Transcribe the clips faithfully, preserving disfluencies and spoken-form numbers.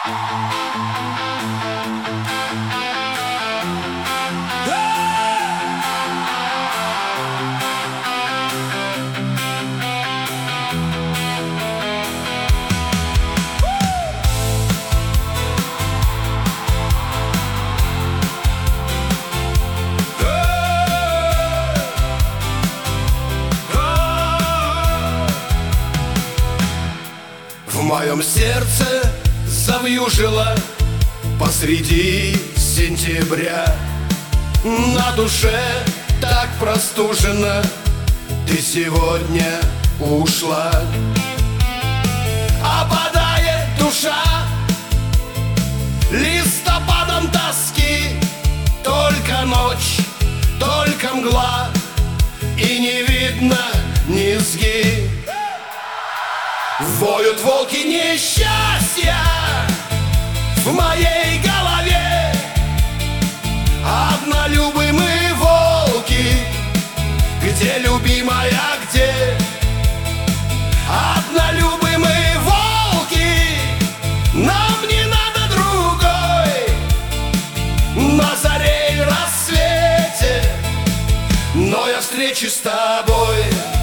В моем сердце завьюжило посреди сентября. На душе так простужено, ты сегодня ушла. Опадает душа листопадом тоски. Только ночь, только мгла, и не видно низги. Воют волки несчастья в моей голове. Однолюбы мы волки, где любимая, где? Однолюбы мы волки, нам не надо другой. На заре и рассвете, но я встречусь с тобой.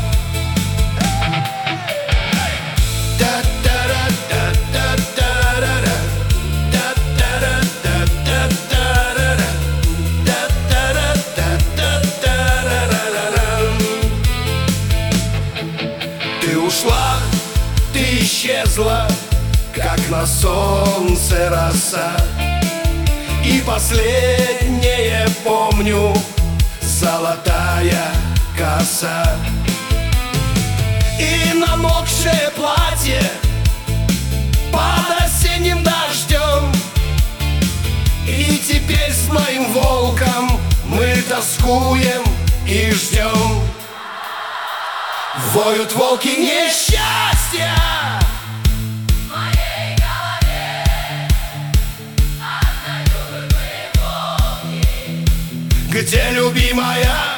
Ты ушла, ты исчезла, как на солнце роса. И последнее помню — золотая коса. И намокшее платье под осенним дождем. И теперь с моим волком мы тоскуем и ждем. Воют волки несчастья в моей голове. Однолюбы мы волки, где любимая?